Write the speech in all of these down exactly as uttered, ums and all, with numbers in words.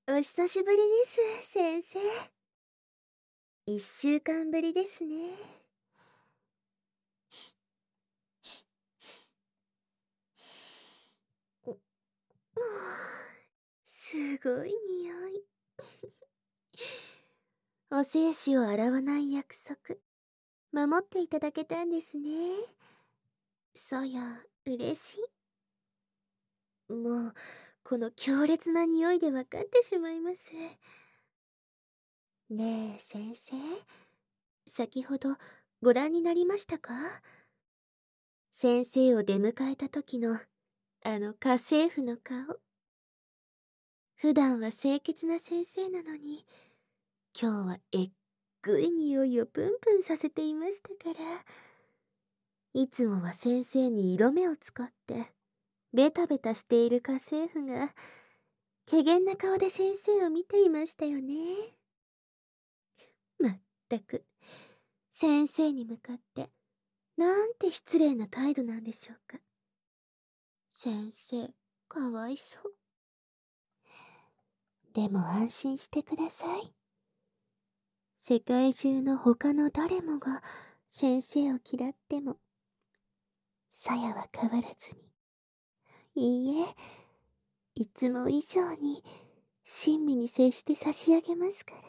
お久しぶりです、先生。一週間ぶりですね。お、すごい匂い。お精子を洗わない約束、守っていただけたんですね。そや、嬉しい。もう、この強烈な匂いで分かってしまいます。ねえ、先生。先ほど、ご覧になりましたか？先生を出迎えた時の、あの家政婦の顔。普段は清潔な先生なのに、今日はえっぐい匂いをプンプンさせていましたから。いつもは先生に色目を使って、ベタベタしている家政婦が、怪訝な顔で先生を見ていましたよね。まったく、先生に向かって、なんて失礼な態度なんでしょうか。先生、かわいそう。でも安心してください。世界中の他の誰もが先生を嫌っても、さやは変わらずに。いいえ、いつも以上に親身に接して差し上げますから。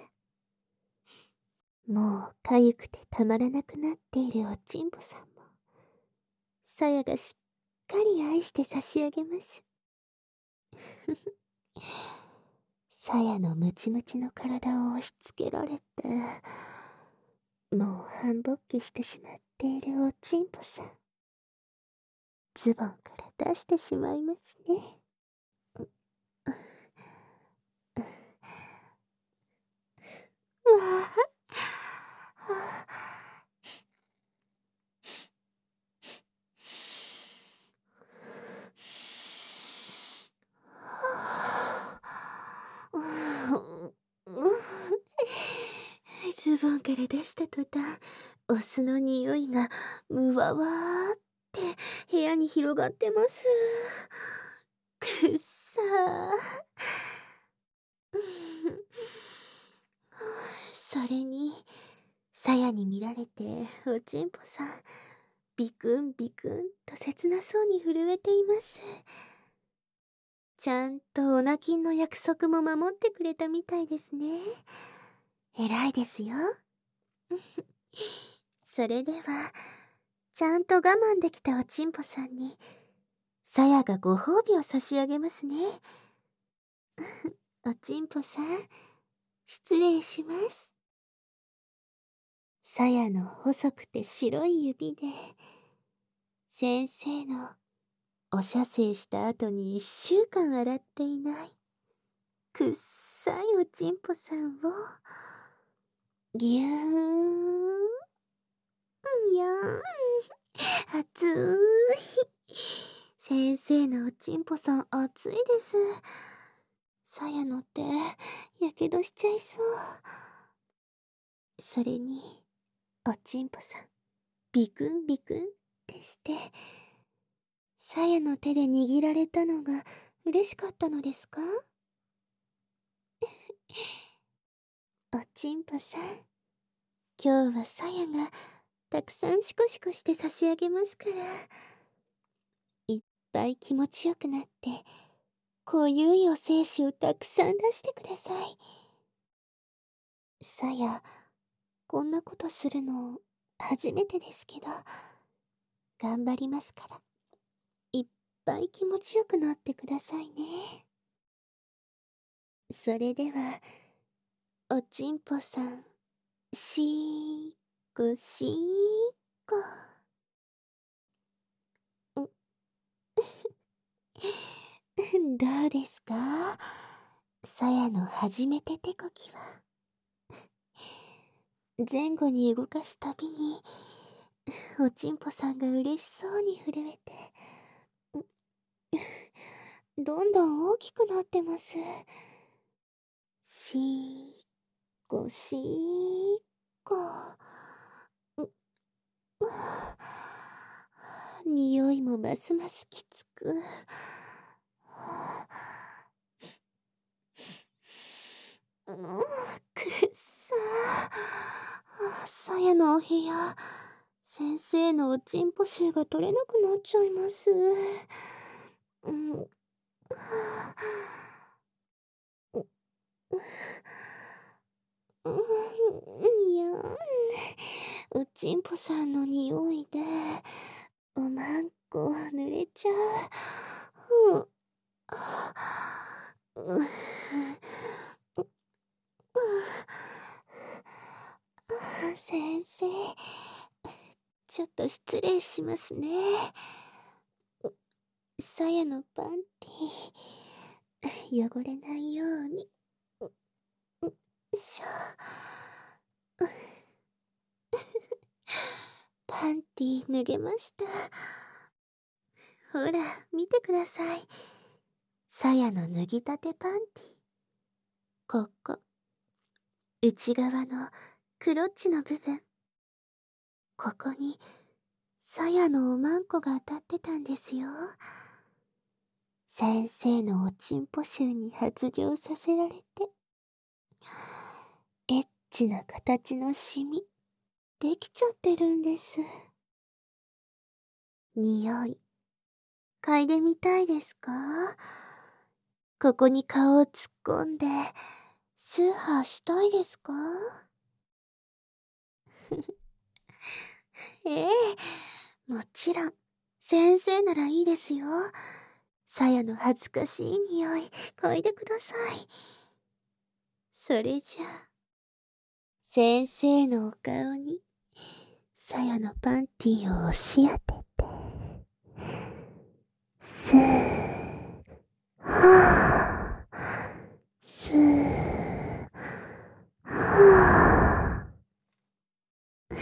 もうかゆくてたまらなくなっているおちんぽさんも、さやがしっかり愛して差し上げます。さやのムチムチの体を押し付けられて、もう半勃起してしまっているおちんぽさん。ズボンから出してしまいますね。わあ、ズボンから出した途端、お酢の匂いがむわわーって部屋に広がってます。くっさー。それに、さやに見られておちんぽさん、ビクンビクンと切なそうに震えています。ちゃんとオナキンの約束も守ってくれたみたいですね。偉いですよ。それでは、ちゃんと我慢できたおちんぽさんに、さやがご褒美を差し上げますね。おちんぽさん、失礼します。さやの細くて白い指で、先生のお射精した後に一週間洗っていない、くっさいおちんぽさんを、ぎゅーん、やーん、熱い。先生のおちんぽさん熱いです。さやの手、やけどしちゃいそう。それに、おちんぽさん、ビクンビクンってして、さやの手で握られたのが嬉しかったのですか？おちんぽさん、今日はさやがたくさんシコシコして差し上げますから、いっぱい気持ちよくなって、濃ゆいお精子をたくさん出してください。さや、こんなことするの初めてですけど、頑張りますから、いっぱい気持ちよくなってくださいね。それでは、おちんぽさん、しーっこしーっこ。どうですか？さやの初めて手こきは。前後に動かすたびに、おちんぽさんが嬉しそうに震えて、どんどん大きくなってます。しーっこしーっこ。匂いもますますきつく。 くっさー。さやのお部屋、先生のおちんぽ臭が取れなくなっちゃいます。うん。う、うん、いやん。おちんぽさんの匂いで、おまんこ濡れちゃう。うん。う、う、先生、ちょっと失礼しますね。さやのパンティ、汚れないように。しょ。パンティ脱げました。ほら、見てください。さやの脱ぎたてパンティ。ここ。内側のクロッチの部分。ここに、さやのおまんこが当たってたんですよ。先生のおちんぽ臭に発情させられて。エッチな形のシミ、できちゃってるんです。匂い、嗅いでみたいですか？ここに顔を突っ込んで、スーハーしたいですか？ええ、もちろん、先生ならいいですよ。さやの恥ずかしい匂い、嗅いでください。それじゃあ、先生のお顔に、さやのパンティを押し当てて、スー、はぁ、スー、はぁ。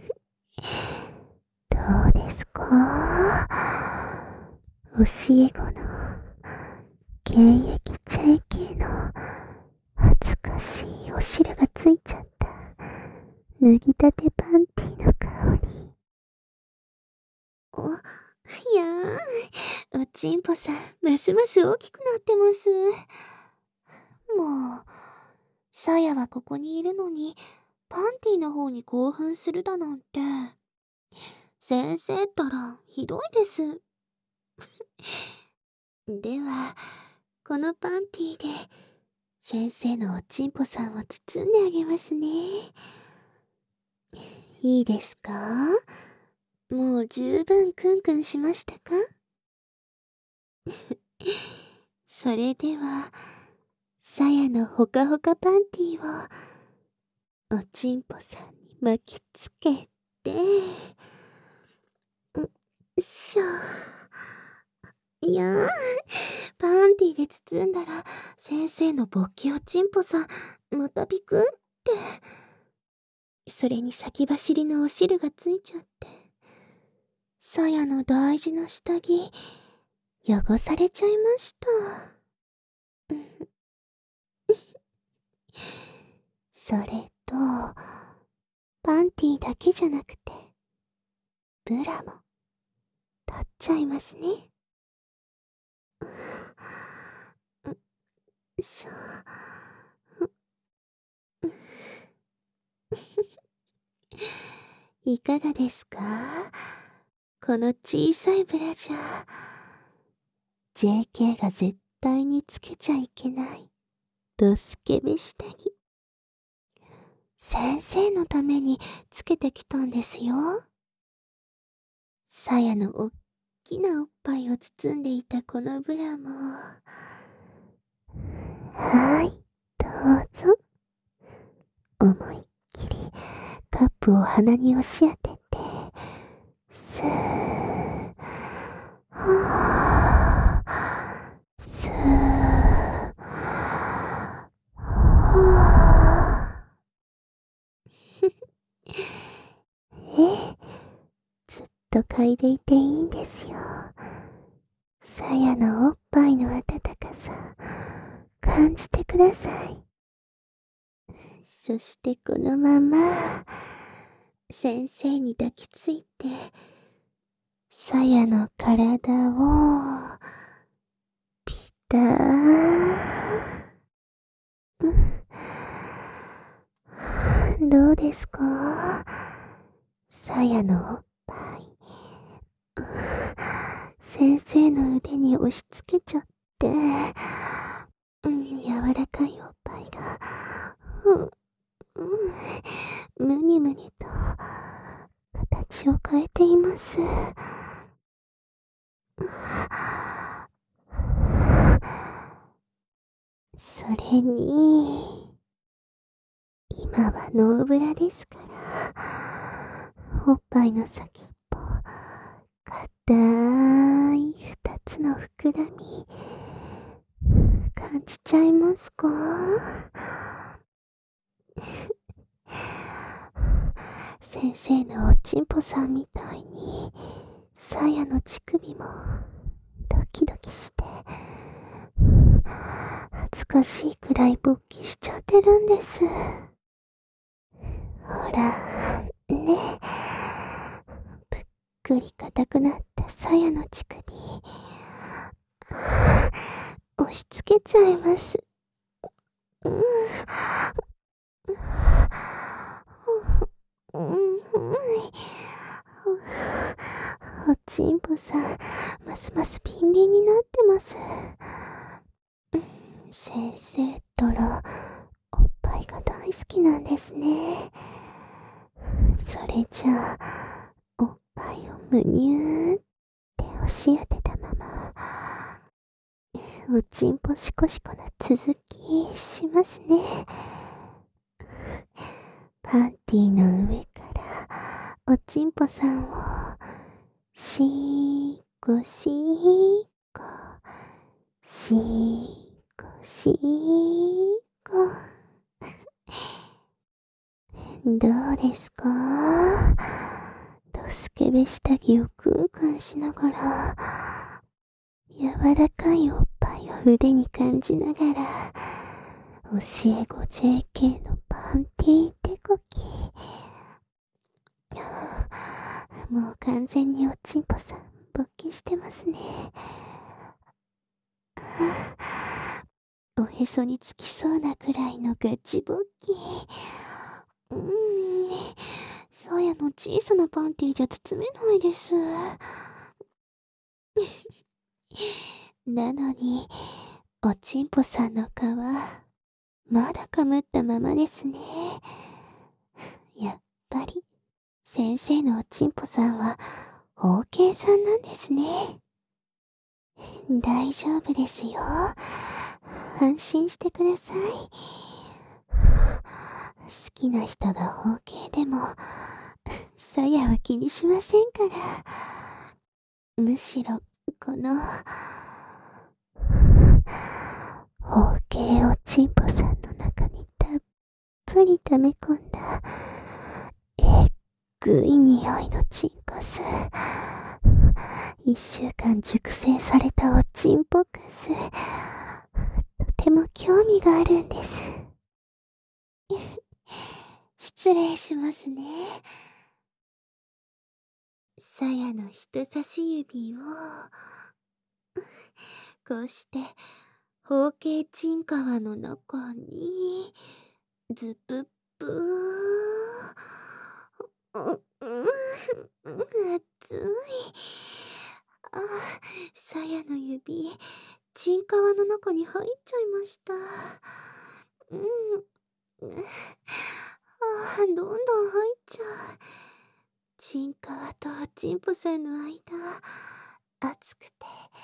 どうですか？教え子の現役チェイキーの恥ずかしいお汁がついちゃった脱ぎたてパンティの香り。お、いやーん、おちんぽさん、ますます大きくなってます。もう、さやはここにいるのに、パンティの方に興奮するだなんて。先生ったら、ひどいです。では、このパンティで、先生のおちんぽさんを包んであげますね。いいですか？もう十分クンクンしましたか？それでは、さやのほかほかパンティを、おちんぽさんに巻きつけて、ん、しょ。いやー、パンティで包んだら、先生の勃起おちんぽさん、またビクって。それに先走りのお汁がついちゃって。さやの大事な下着、汚されちゃいました。それと、パンティだけじゃなくて、ブラも、取っちゃいますね。う、しょ。いかがですか？この小さいブラジャー。ジェーケー が絶対につけちゃいけない、ドスケベ下着。先生のためにつけてきたんですよ。さやのおっきなおっぱいを包んでいたこのブラも。はーい、どうぞ。思いっきりカップを鼻に押し当てて、スー、はぁ、スー、はぁ。ええ、ずっと嗅いでいていいんですよ。さやのおっぱいの温かさ、感じてください。そしてこのまま、先生に抱きついて、さやの体を、ピターン。 うですか？さやのおっぱい。先生の腕に押し付けちゃって、うん、柔らかいおっぱいが、うん、うん、むにむにと形を変えています。それに、今はノーブラですから、おっぱいの先っぽ、硬い二つの膨らみ、感じちゃいますか？先生のおちんぽさんみたいに、さやの乳首もドキドキして、恥ずかしいくらい勃起しちゃってるんです。ほら、ね。ぷっくり硬くなったさやの乳首、押し付けちゃいます。うん。うん、おちんぽさん、ますますビンビンになってます。先生ったら、おっぱいが大好きなんですね。それじゃあ、おっぱいをむにゅーって押し当てたまま、おちんぽしこしこの続きしますね。パンティーの上からおちんぽさんをしーこしーこしーこしーこどうですか？ドスケベ下着をクンクンしながら柔らかいおっぱいを腕に感じながら教え子 ジェーケー のパンティー手こき。もう完全におちんぽさん勃起してますね。おへそにつきそうなくらいのガチ勃起。うーん、さやの小さなパンティーじゃ包めないです。なのに、おちんぽさんの皮、まだかむったままですね。やっぱり、先生のおちんぽさんは、オーケーさんなんですね。大丈夫ですよ。安心してください。好きな人が オーケー でも、さやは気にしませんから。むしろ、この、オーケー おちんぽさんの中にたっぷり溜め込んだ、えっぐい匂いのチンコス。一週間熟成されたおちんぽかす。とても興味があるんです。失礼しますね。さやの人差し指を、こうして、包茎チンカワの中に、ズプップー。う、うん、熱い。あ、さやの指、チンカワの中に入っちゃいました。うん。あ、どんどん入っちゃう。チンカワとチンポさんの間、熱くて、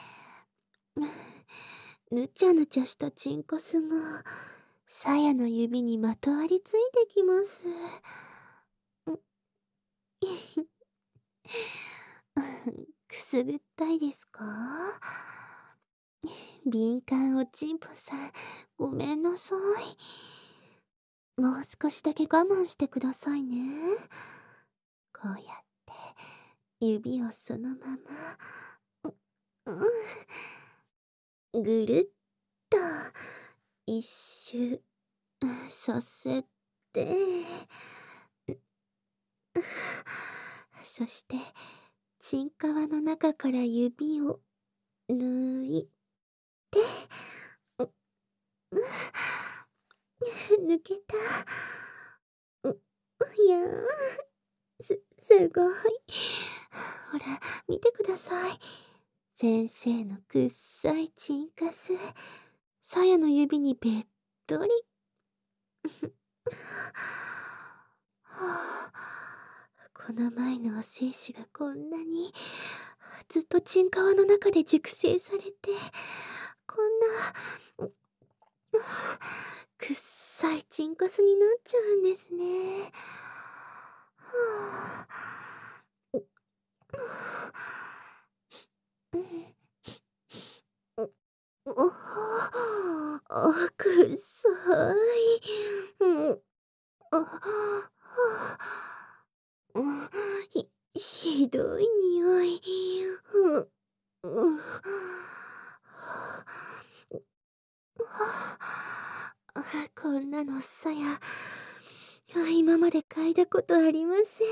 ぬちゃぬちゃしたチンコスが、さやの指にまとわりついてきます。くすぐったいですか？敏感おちんぽさん、ごめんなさい。もう少しだけ我慢してくださいね。こうやって、指をそのまま、うん、ぐるっと、一周、させて、そして、チンカワの中から指を抜いて、抜けた。 いやー、す、すごい。ほら、見てください。先生のくっさいチンカス。さやの指にべっとり。はあ、この前のお精子がこんなにずっとチンカワの中で熟成されて、こんなくっさいチンカスになっちゃうんですね。はあ、うん、おはあ、くっさい。うん、あ、はあ、うん、ひ、ひどい匂い。うん、うん、あ、こんなのさや、今まで嗅いだことありませ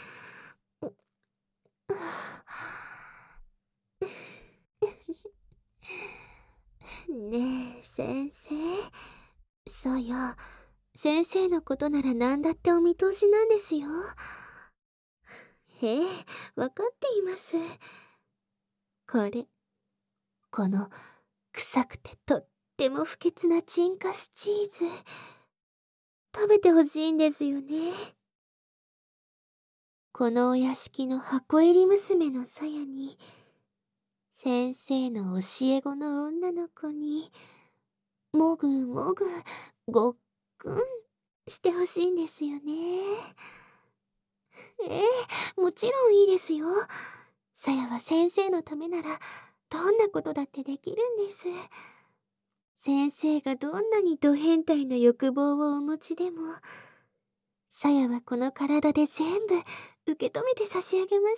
ん。ねえ、先生。さや、先生のことなら何だってお見通しなんですよ。ええ、わかっています。これ、この臭くてとっても不潔なチンカスチーズ、食べてほしいんですよね。このお屋敷の箱入り娘のさやに、先生の教え子の女の子に、もぐもぐ、ごっくんしてほしいんですよね。ええ、もちろんいいですよ。さやは先生のためなら、どんなことだってできるんです。先生がどんなにド変態な欲望をお持ちでも、さやはこの体で全部受け止めて差し上げます。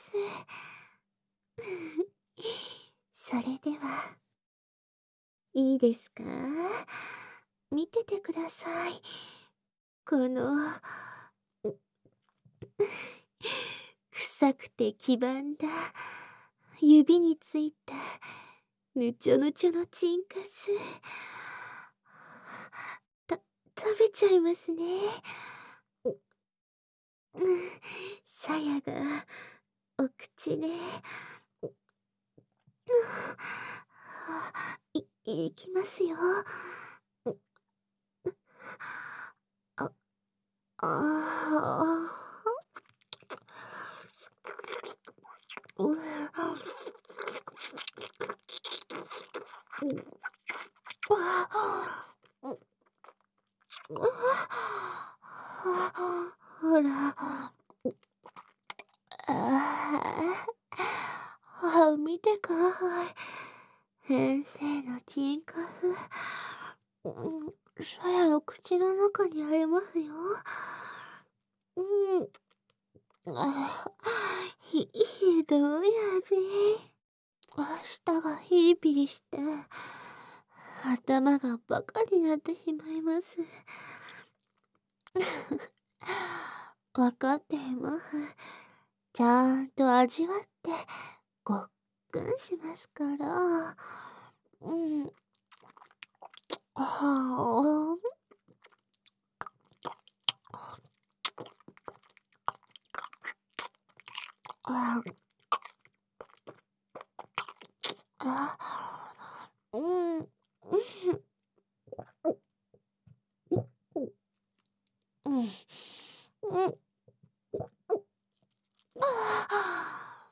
それでは、いいですか？見ててください。この、臭くて黄ばんだ、指についた、ぬちょぬちょのチンカス。た、食べちゃいますね。うん、さやが、お口で、い、いきますよ。あ、あー、うん、ほら、ああ、見てください。先生のチンカス。うん、さやの口の中にありますよ。うん。あ、ひ、ひどい味。舌がヒリピリして、頭がバカになってしまいます。わかっています。ちゃんと味わって、ごっくんしますから。うん。はあ。あ、あ、うん。うん。うん。うん。あ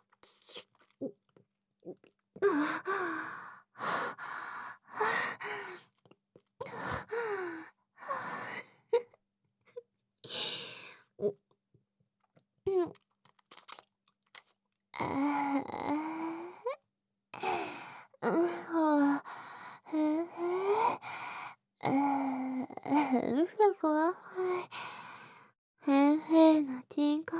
先生の人格、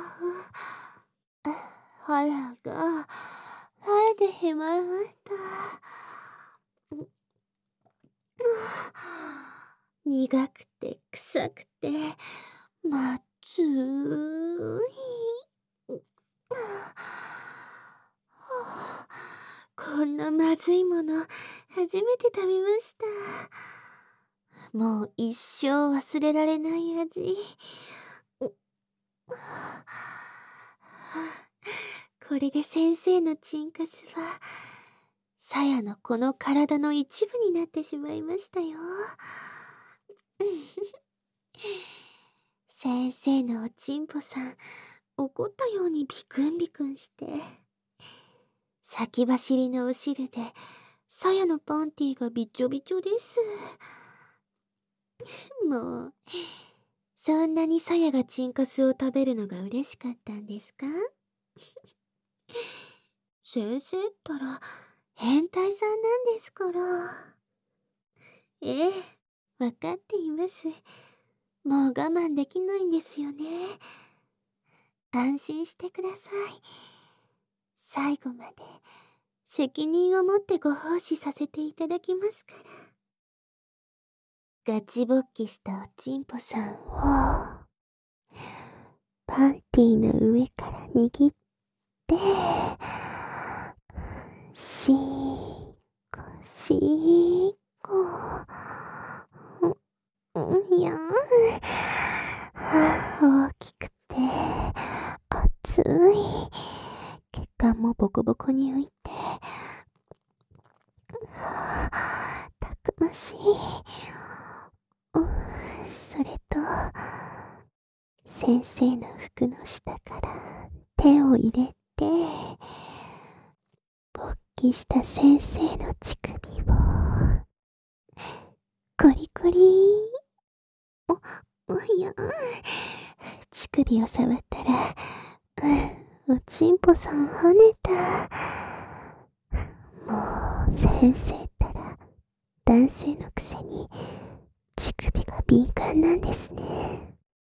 肌が生えてしまいました。苦くて臭くてまずい。こんなまずいもの初めて食べました。もう一生忘れられない味。 これで先生のチンカスは、さやのこの体の一部になってしまいましたよ。先生のおちんぽさん、怒ったようにビクンビクンして、先走りのお汁で、さやのパンティーがびちょびちょです。もう、そんなにさやがチンカスを食べるのが嬉しかったんですか？先生ったら、変態さんなんですから。ええ、わかっています。もう我慢できないんですよね。安心してください。最後まで責任を持ってご奉仕させていただきますから。ガチ勃起したおちんぽさんを、パンティーの上から握って、しーこしーこ。いやー、大きくて、熱い。血管もボコボコに浮いて、たくましい。それと、先生の服の下から手を入れて、勃起した先生の乳首を、コリコリー。お、いや、乳首を触ったら、おちんぽさん跳ねた。もう、先生ったら、男性のくせに、乳首が敏感なんですね。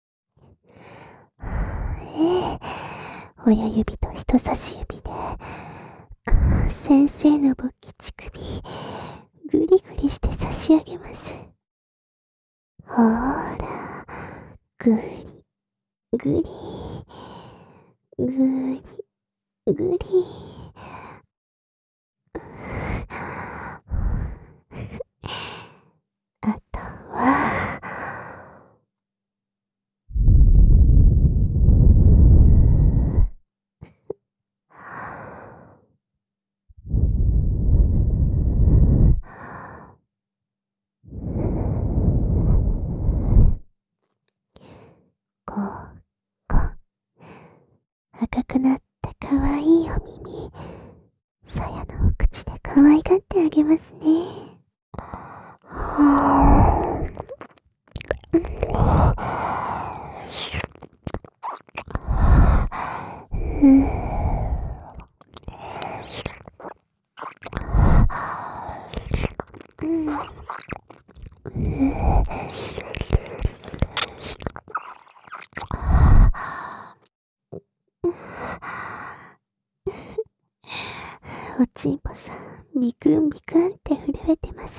ええ、親指と人差し指で、先生の勃起乳首、ぐりぐりして差し上げます。ほーら、ぐり、ぐり、ぐり、ぐり。あとは、こう、こう、赤くなったかわいいお耳、さやのお口で可愛がってあげますね。おちんぽさん、ビクンビクンって震えてます。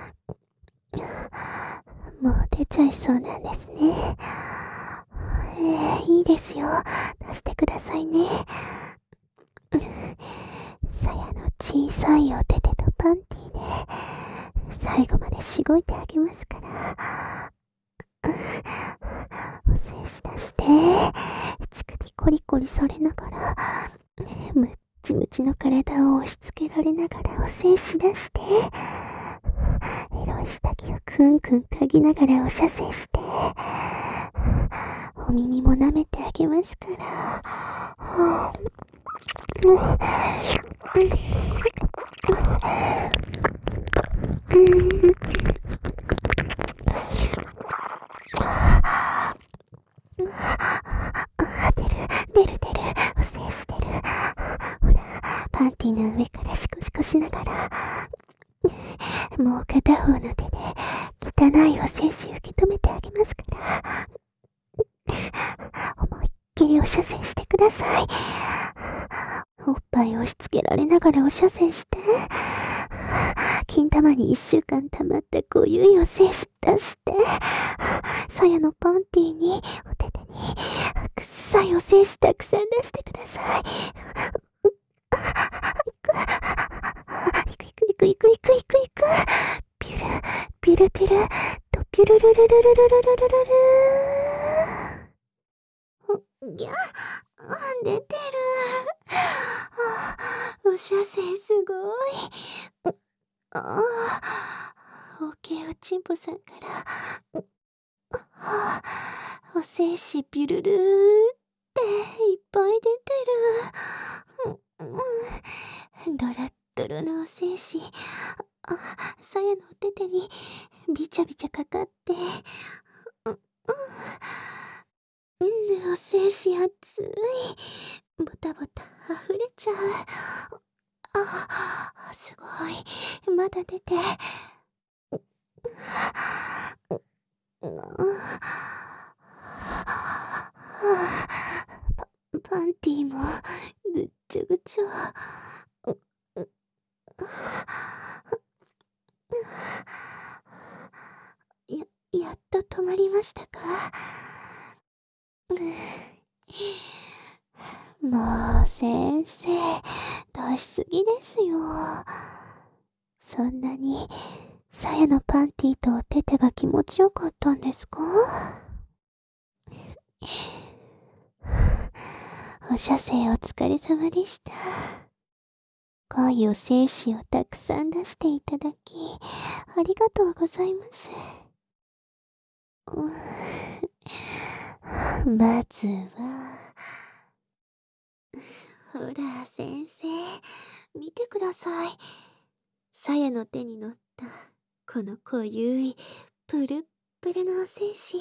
もう出ちゃいそうなんですね。えー、いいですよ。出してくださいね。さやの小さいお手手とパンティーで、最後までしごいてあげますから。お精子出して、乳首コリコリされながら、むっちむちの体を押し付けられながらお精子出して、エロい下着をくんくん嗅ぎながらお射精して、お耳も舐めてあげますから。うん出る、出る出る、お精子出る。ほら、パンティーの上からシコシコしながら、もう片方の手で汚いお精子受け止めてあげますから。思いっきりお射精してください。おっぱい押し付けられながらお射精して、金玉に一週間溜まった濃ゆいお精子出して、さやのパンティーに、お手手に、くっさいお精子たくさん出してください。いくいくいくいくいくいくいく。ピュル、ピュルピュル、とピュルルルルルルルルルルル。 ああ、オケおちんぽさんから、うはあ、お精子ビュルルーっていっぱい出てる。うん、うん、ドラッドロのお精子、あ、さやのお手手にびちゃびちゃかかって、う、うん、うん、お精子熱い。ボタボタ溢れちゃう。あ、すごい。まだ出て。うん、パ、パンティーもぐっちょぐちょ。う、う、や、やっと止まりましたか？もう先生、出しすぎですよ。そんなに、さやのパンティーとお手手が気持ちよかったんですか？お射精お疲れ様でした。恋お精子をたくさん出していただき、ありがとうございます。まずは、ほら、先生、見てください。さやの手に乗った、この濃ゆい、プルップルのお精子。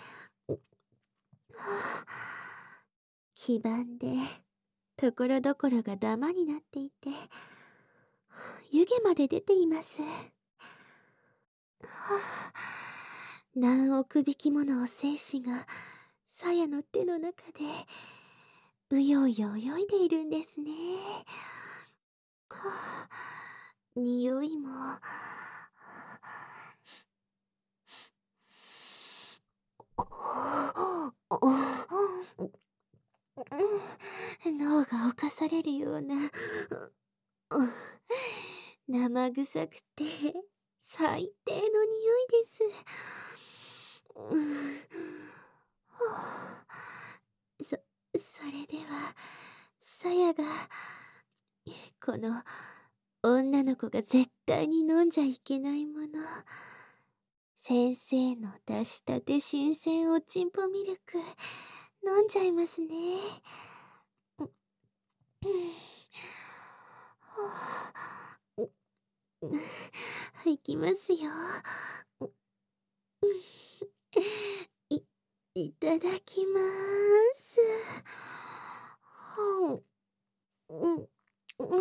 黄ばんで、ところどころがダマになっていて、湯気まで出ています。何億匹ものお精子が、さやの手の中で、うようよ泳いでいるんですね。はあ、匂いも、脳が侵されるような、生臭くて最低の匂いです。そ、それでは、さやが、この女の子が絶対に飲んじゃいけないもの。先生の出したて新鮮おちんぽミルク、飲んじゃいますね。いきますよ。い、いただきまーす。うん、うん、うん。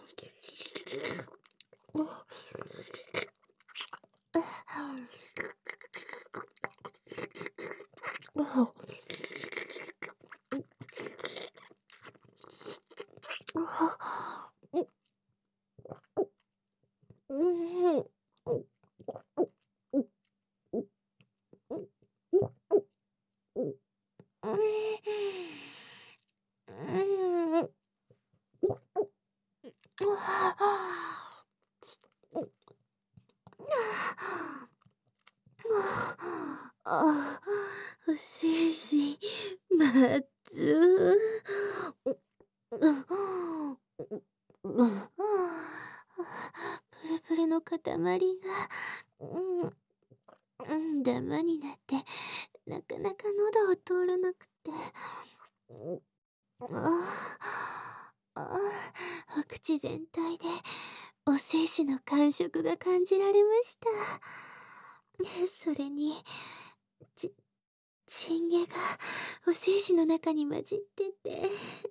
あ、不精子、まずプルプルの塊が、うん、うん、ダマになって、なかなか喉を通らなくて、ああ、お口全体でお精子の感触が感じられました。それに、ち、チンゲがお精子の中に混じってて、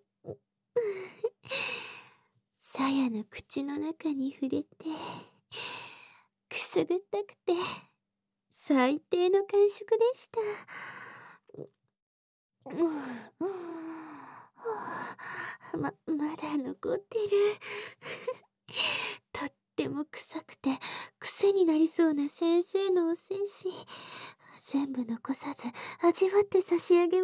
さやの口の中に触れて、くすぐったくて、最低の感触でした。ま、まだ残ってる。とっても臭くて癖になりそうな先生のお精子、全部残さず味わって差し上げます。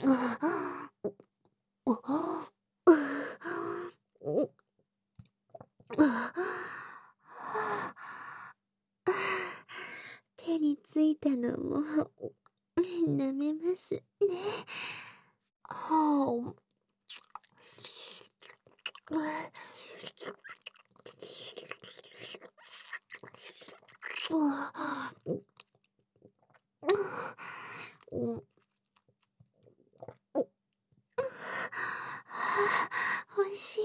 手についたのも舐めますね。はあ。おいしい。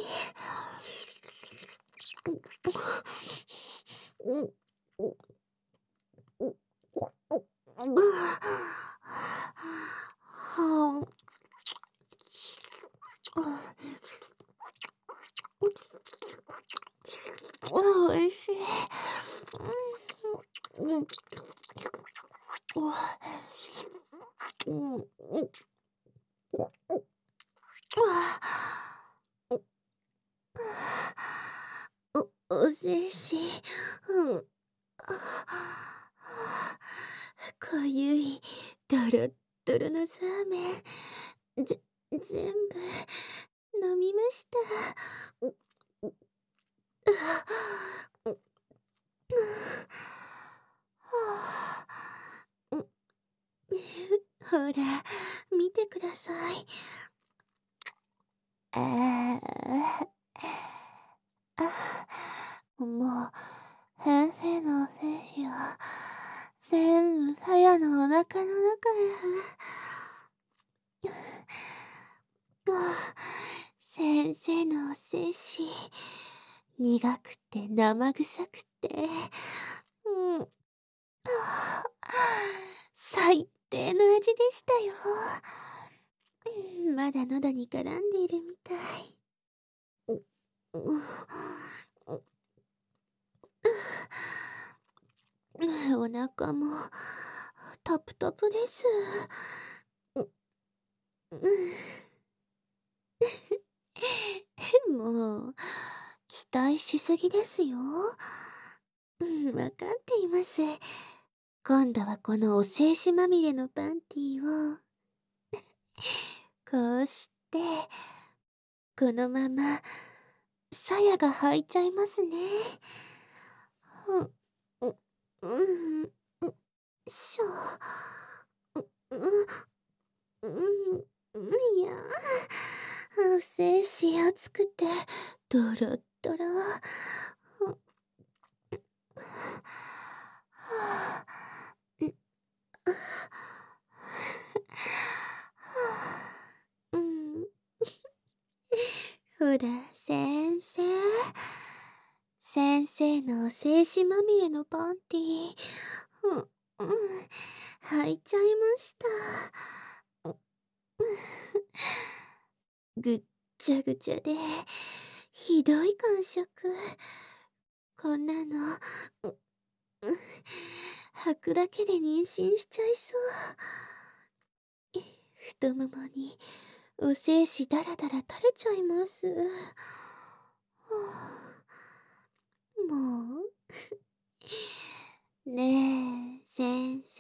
おいしい。お、おせし、うん。かゆい、ドロッドロのザーメン、ぜ、全部、飲みました。ほら、見てください。ああ、あ、もう、先生の精子は、全部、さやのお腹の中へ。先生のお精子、苦くて生臭くて、うん、最低の味でしたよ。まだ喉に絡んでいるみたい。お腹もタプタプです。もう期待しすぎですよ。わかっています。今度はこのお精子まみれのパンティーをこうしてこのままさやが履いちゃいますね。う、う、うん、うしょ。う、うん、うん、いや、お精子熱くてドロッドロ。うん。ほら、先生。先生の精子まみれのパンティー。うん、うん、履いちゃいました。ぐっちゃぐちゃで、ひどい感触。こんなの、う、う、履くだけで妊娠しちゃいそう。太ももにお精子だらだら垂れちゃいます。はあ、もう。ねえ、先生。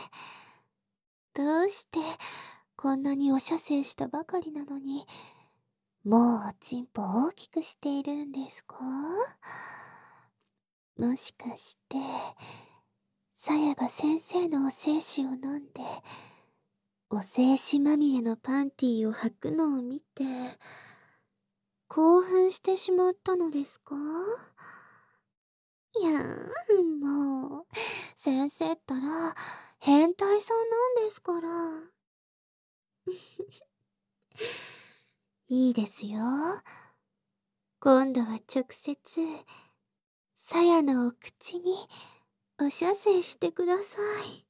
どうしてこんなにお射精したばかりなのに、もうおちんぽ大きくしているんですか？もしかして、さやが先生のお精子を飲んで、お精子まみれのパンティーを履くのを見て、興奮してしまったのですか？いやー、もう、先生ったら、変態さんなんですから。いいですよ。今度は直接、さやのお口にお射精してください。